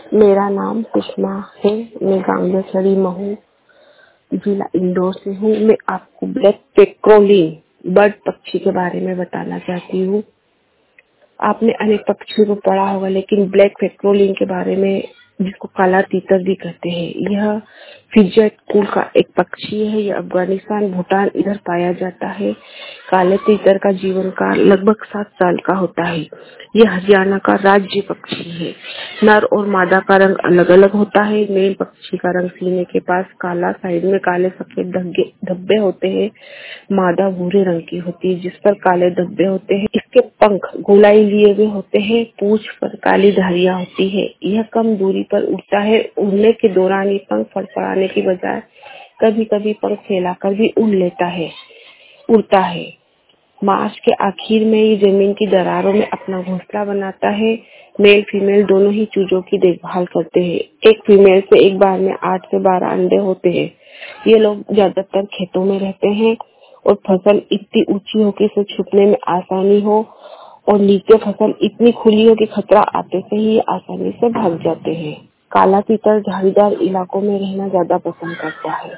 मेरा नाम सुषमा है। मैं गांगेसरी महू जिला इंदौर से हूँ। मैं आपको ब्लैक पेट्रोलिन बर्ड पक्षी के बारे में बताना चाहती हूँ। आपने अनेक पक्षियों को पढ़ा होगा, लेकिन ब्लैक पेट्रोलिन के बारे में, जिसको काला तीतर भी कहते हैं, यह फिजेट कुल का एक पक्षी है। यह अफगानिस्तान, भूटान इधर पाया जाता है। काले तीतर का जीवन काल लगभग 7 साल का होता है। यह हरियाणा का राज्य पक्षी है। नर और मादा का रंग अलग अलग होता है। मेल पक्षी का रंग सीने के पास काला, साइड में काले सफेद धब्बे होते हैं। मादा भूरे रंग की होती है, जिस पर काले धब्बे होते हैं। इसके पंख गोलाई लिए हुए होते हैं। पूंछ पर काली धारियां होती है। यह कम दूरी पर उड़ता है। उड़ने के दौरान ये पंख फड़फड़ाने की बजाय कभी कभी पंख फैलाकर भी उड़ता है। मार्च के आखिर में ये जमीन की दरारों में अपना घोंसला बनाता है। मेल फीमेल दोनों ही चूजों की देखभाल करते हैं। एक फीमेल से एक बार में 8 से 12 अंडे होते हैं। ये लोग ज्यादातर खेतों में रहते हैं और फसल इतनी ऊंची हो कि इसे छुपने में आसानी हो, और नीचे फसल इतनी खुली हो कि खतरा आते से ही आसानी से भाग जाते हैं। काला तीतर झाड़ीदार इलाकों में रहना ज्यादा पसंद करता है।